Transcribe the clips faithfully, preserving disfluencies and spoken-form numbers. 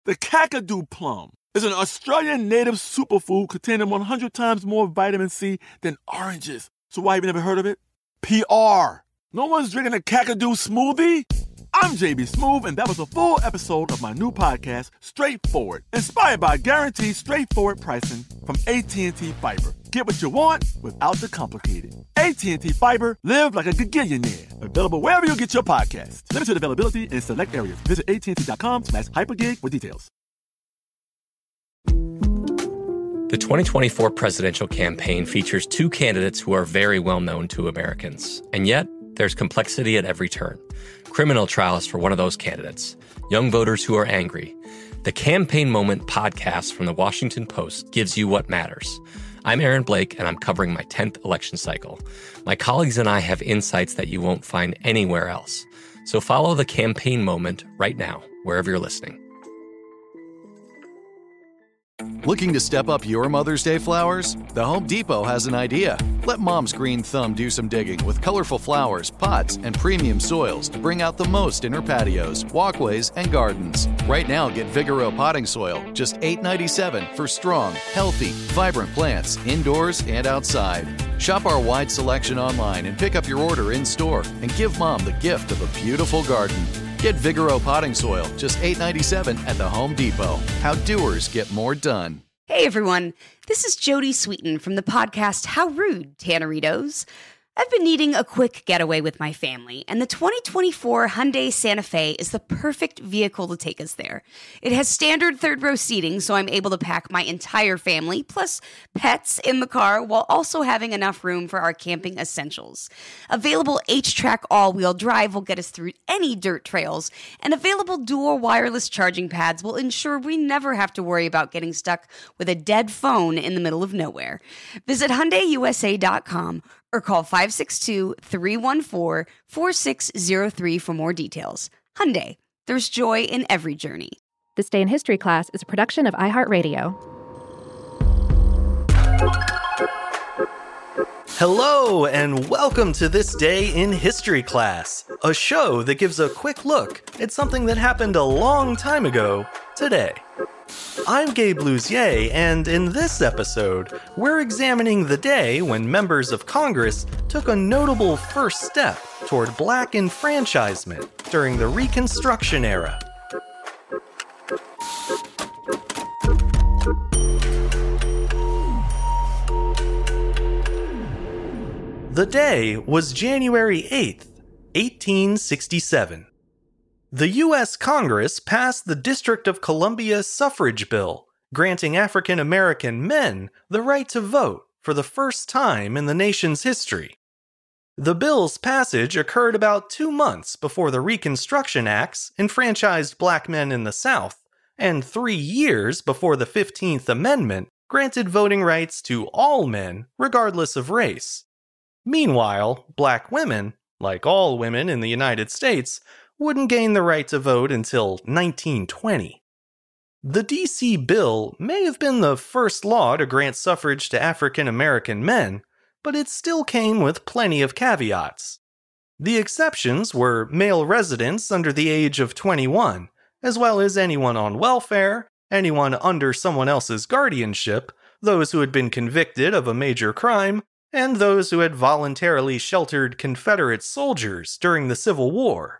The Kakadu plum is an Australian native superfood containing one hundred times more vitamin C than oranges. So why have you never heard of it? P R. No one's drinking a Kakadu smoothie? I'm J B Smoove, and that was a full episode of my new podcast, Straightforward, inspired by guaranteed straightforward pricing from A T and T Fiber. Get what you want without the complicated. A T and T Fiber, live like a gigillionaire. Available wherever you get your podcasts. Limited availability in select areas. Visit att.com slash hypergig for details. The twenty twenty-four presidential campaign features two candidates who are very well known to Americans. And yet, there's complexity at every turn. Criminal trials for one of those candidates. Young voters who are angry. The Campaign Moment podcast from the Washington Post gives you what matters. I'm Aaron Blake, and I'm covering my tenth election cycle. My colleagues and I have insights that you won't find anywhere else. So follow the Campaign Moment right now, wherever you're listening. Looking to step up your Mother's Day flowers? The Home Depot has an idea. Let Mom's green thumb do some digging with colorful flowers, pots, and premium soils to bring out the most in her patios, walkways, and gardens. Right now, get Vigoro potting soil, just eight dollars and ninety-seven cents for strong, healthy, vibrant plants indoors and outside. Shop our wide selection online and pick up your order in-store and give Mom the gift of a beautiful garden. Get Vigoro potting soil, just eight dollars and ninety-seven cents at the Home Depot. How doers get more done. Hey everyone, this is Jodie Sweetin from the podcast How Rude, Tanneritos. I've been needing a quick getaway with my family, and the twenty twenty-four Hyundai Santa Fe is the perfect vehicle to take us there. It has standard third-row seating, so I'm able to pack my entire family, plus pets, in the car, while also having enough room for our camping essentials. Available H-Track all-wheel drive will get us through any dirt trails, and available dual wireless charging pads will ensure we never have to worry about getting stuck with a dead phone in the middle of nowhere. Visit Hyundai U S A dot com or call five six two, three one four, four six zero three for more details. Hyundai, there's joy in every journey. This Day in History class is a production of iHeartRadio. Hello, and welcome to This Day in History class, a show that gives a quick look at something that happened a long time ago today. I'm Gabe Luzier, and in this episode, we're examining the day when members of Congress took a notable first step toward black enfranchisement during the Reconstruction era. The day was January eighth, eighteen sixty-seven. The U S Congress passed the District of Columbia Suffrage Bill, granting African American men the right to vote for the first time in the nation's history. The bill's passage occurred about two months before the Reconstruction Acts enfranchised black men in the South, and three years before the fifteenth Amendment granted voting rights to all men, regardless of race. Meanwhile, black women, like all women in the United States, wouldn't gain the right to vote until nineteen twenty. The D C bill may have been the first law to grant suffrage to African American men, but it still came with plenty of caveats. The exceptions were male residents under the age of twenty-one, as well as anyone on welfare, anyone under someone else's guardianship, those who had been convicted of a major crime, and those who had voluntarily sheltered Confederate soldiers during the Civil War.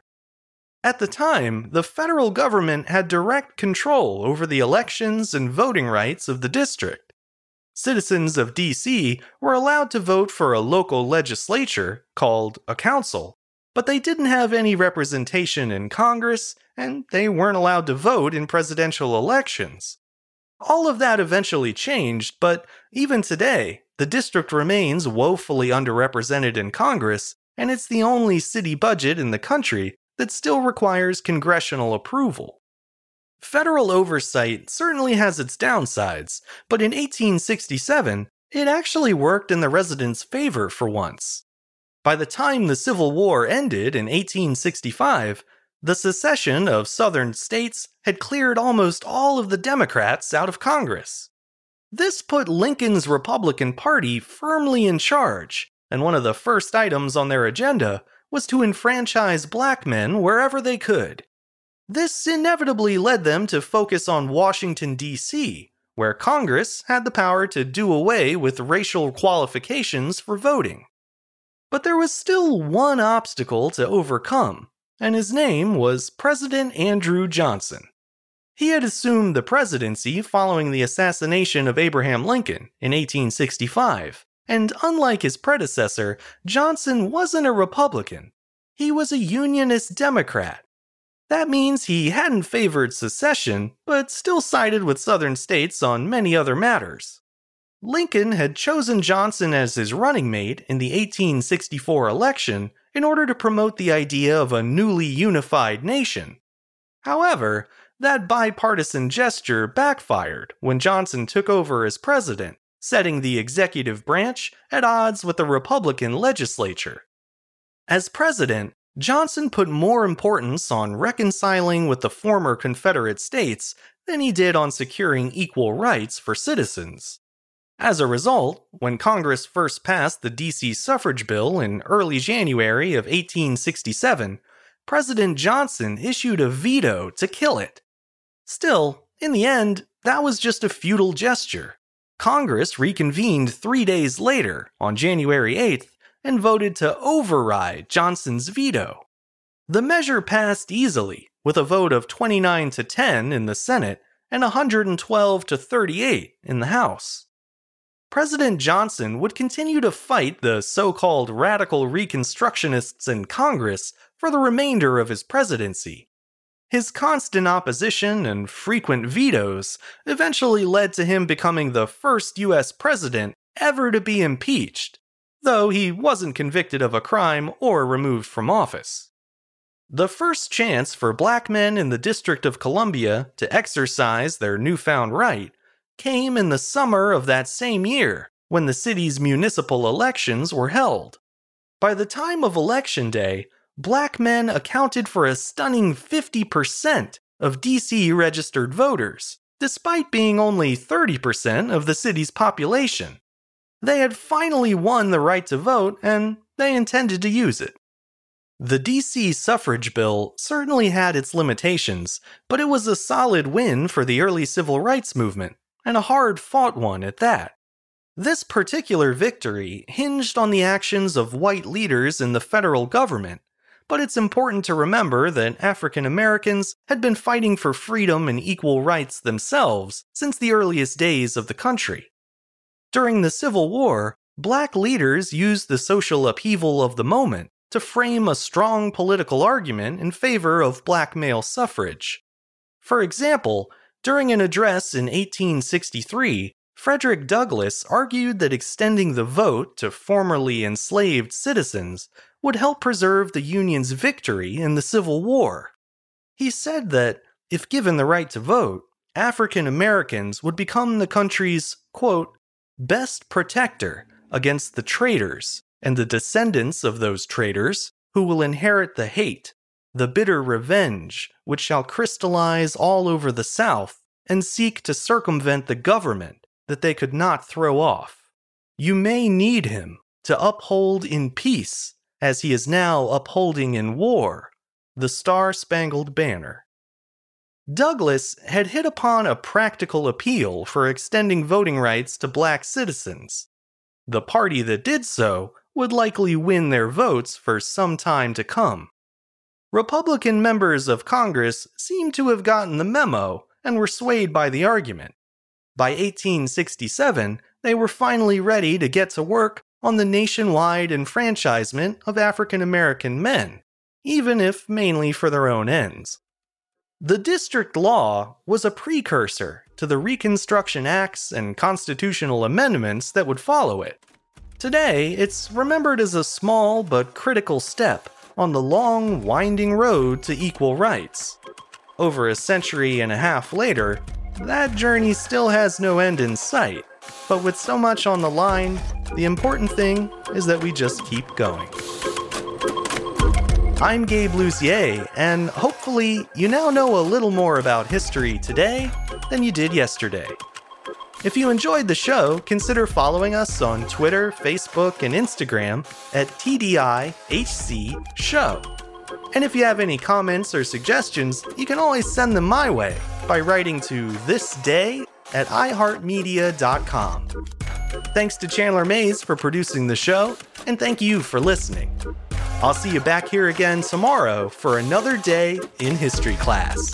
At the time, the federal government had direct control over the elections and voting rights of the district. Citizens of D C were allowed to vote for a local legislature, called a council, but they didn't have any representation in Congress, and they weren't allowed to vote in presidential elections. All of that eventually changed, but even today, the district remains woefully underrepresented in Congress, and it's the only city budget in the country that still requires congressional approval. Federal oversight certainly has its downsides, but in eighteen sixty-seven, it actually worked in the residents' favor for once. By the time the Civil War ended in eighteen sixty-five, the secession of Southern states had cleared almost all of the Democrats out of Congress. This put Lincoln's Republican Party firmly in charge, and one of the first items on their agenda was to enfranchise black men wherever they could. This inevitably led them to focus on Washington, D C, where Congress had the power to do away with racial qualifications for voting. But there was still one obstacle to overcome, and his name was President Andrew Johnson. He had assumed the presidency following the assassination of Abraham Lincoln in eighteen sixty-five, and unlike his predecessor, Johnson wasn't a Republican. He was a Unionist Democrat. That means he hadn't favored secession, but still sided with Southern states on many other matters. Lincoln had chosen Johnson as his running mate in the eighteen sixty-four election in order to promote the idea of a newly unified nation. However, that bipartisan gesture backfired when Johnson took over as president, setting the executive branch at odds with the Republican legislature. As president, Johnson put more importance on reconciling with the former Confederate states than he did on securing equal rights for citizens. As a result, when Congress first passed the D C suffrage bill in early January of eighteen sixty-seven, President Johnson issued a veto to kill it. Still, in the end, that was just a futile gesture. Congress reconvened three days later, on January eighth, and voted to override Johnson's veto. The measure passed easily, with a vote of twenty-nine to ten in the Senate and one hundred twelve to thirty-eight in the House. President Johnson would continue to fight the so-called radical Reconstructionists in Congress for the remainder of his presidency. His constant opposition and frequent vetoes eventually led to him becoming the first U S president ever to be impeached, though he wasn't convicted of a crime or removed from office. The first chance for black men in the District of Columbia to exercise their newfound right came in the summer of that same year, when the city's municipal elections were held. By the time of Election Day, black men accounted for a stunning fifty percent of D C registered voters, despite being only thirty percent of the city's population. They had finally won the right to vote, and they intended to use it. The D C suffrage bill certainly had its limitations, but it was a solid win for the early civil rights movement, and a hard-fought one at that. This particular victory hinged on the actions of white leaders in the federal government, but it's important to remember that African Americans had been fighting for freedom and equal rights themselves since the earliest days of the country. During the Civil War, black leaders used the social upheaval of the moment to frame a strong political argument in favor of black male suffrage. For example, during an address in eighteen sixty-three, Frederick Douglass argued that extending the vote to formerly enslaved citizens would help preserve the Union's victory in the Civil War. He said that, if given the right to vote, African Americans would become the country's, quote, best protector against the traitors and the descendants of those traitors who will inherit the hate, the bitter revenge which shall crystallize all over the South and seek to circumvent the government that they could not throw off. You may need him to uphold in peace, as he is now upholding in war, the Star-Spangled Banner. Douglass had hit upon a practical appeal for extending voting rights to black citizens. The party that did so would likely win their votes for some time to come. Republican members of Congress seemed to have gotten the memo and were swayed by the argument. By eighteen sixty-seven, they were finally ready to get to work on the nationwide enfranchisement of African American men, even if mainly for their own ends. The district law was a precursor to the Reconstruction Acts and constitutional amendments that would follow it. Today, it's remembered as a small but critical step on the long, winding road to equal rights. Over a century and a half later, that journey still has no end in sight, but with so much on the line, the important thing is that we just keep going. I'm Gabe Luzier, and hopefully you now know a little more about history today than you did yesterday. If you enjoyed the show, consider following us on Twitter, Facebook, and Instagram at T D I H C Show. And if you have any comments or suggestions, you can always send them my way by writing to thisday at i heart media dot com. Thanks to Chandler Mays for producing the show, and thank you for listening. I'll see you back here again tomorrow for another day in history class.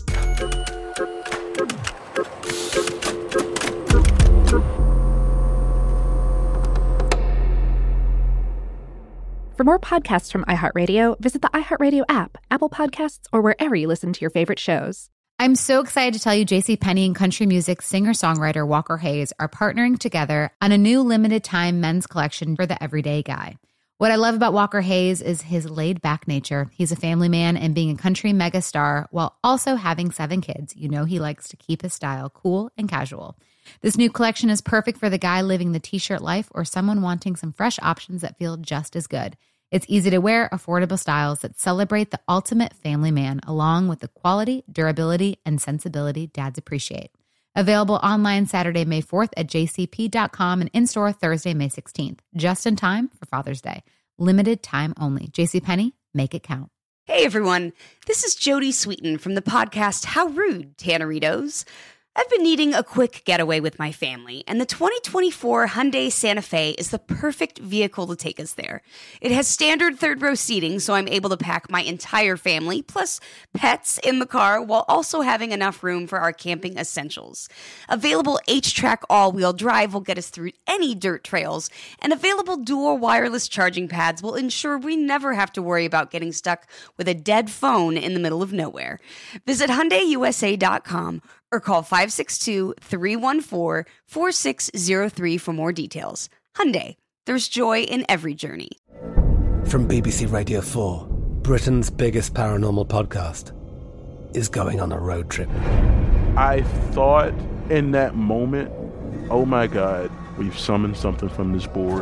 For more podcasts from iHeartRadio, visit the iHeartRadio app, Apple Podcasts, or wherever you listen to your favorite shows. I'm so excited to tell you JCPenney and country music singer-songwriter Walker Hayes are partnering together on a new limited-time men's collection for the everyday guy. What I love about Walker Hayes is his laid-back nature. He's a family man, and being a country megastar while also having seven kids, you know he likes to keep his style cool and casual. This new collection is perfect for the guy living the t-shirt life or someone wanting some fresh options that feel just as good. It's easy to wear, affordable styles that celebrate the ultimate family man, along with the quality, durability, and sensibility dads appreciate. Available online Saturday, May fourth at j c p dot com and in-store Thursday, May sixteenth. Just in time for Father's Day. Limited time only. JCPenney, make it count. Hey everyone, this is Jodie Sweetin from the podcast How Rude, Tanneritos. I've been needing a quick getaway with my family, and the twenty twenty-four Hyundai Santa Fe is the perfect vehicle to take us there. It has standard third-row seating, so I'm able to pack my entire family, plus pets, in the car, while also having enough room for our camping essentials. Available H-Track all-wheel drive will get us through any dirt trails, and available dual wireless charging pads will ensure we never have to worry about getting stuck with a dead phone in the middle of nowhere. Visit Hyundai U S A dot com or call five six two, three one four, four six zero three for more details. Hyundai, there's joy in every journey. From B B C Radio four, Britain's biggest paranormal podcast is going on a road trip. I thought in that moment, oh my God, we've summoned something from this board.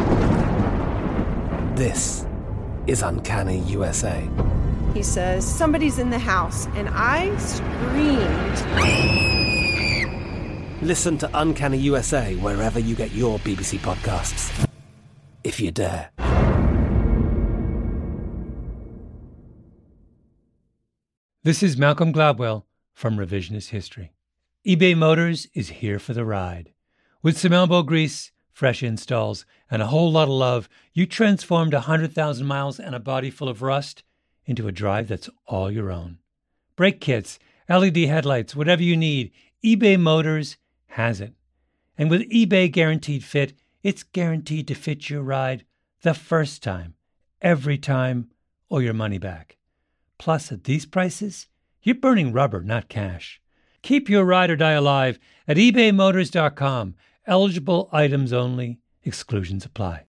This is Uncanny U S A. He says, somebody's in the house, and I screamed. Listen to Uncanny U S A wherever you get your B B C podcasts, if you dare. This is Malcolm Gladwell from Revisionist History. eBay Motors is here for the ride. With some elbow grease, fresh installs, and a whole lot of love, you transformed one hundred thousand miles and a body full of rust into a drive that's all your own. Brake kits, L E D headlights, whatever you need, eBay Motors has it. And with eBay Guaranteed Fit, it's guaranteed to fit your ride the first time, every time, or your money back. Plus, at these prices, you're burning rubber, not cash. Keep your ride or die alive at ebay motors dot com. Eligible items only. Exclusions apply.